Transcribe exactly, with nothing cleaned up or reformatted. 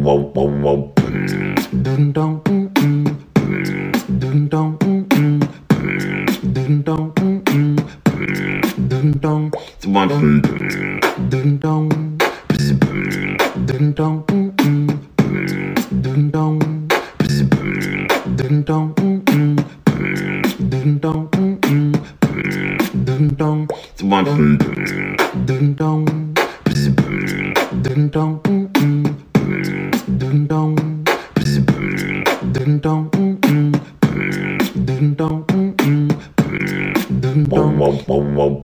Dun dong, mm mm. Dun dong, mm mm. Dun dong, mm mm. Dun dong, dun dong. Dun dong, mm mm. Dun dong, dun dong, mm mm. Dun dong, mm mm. Dun dong, dun dong. Dun dong, mm mm. Dun dong, dun dong.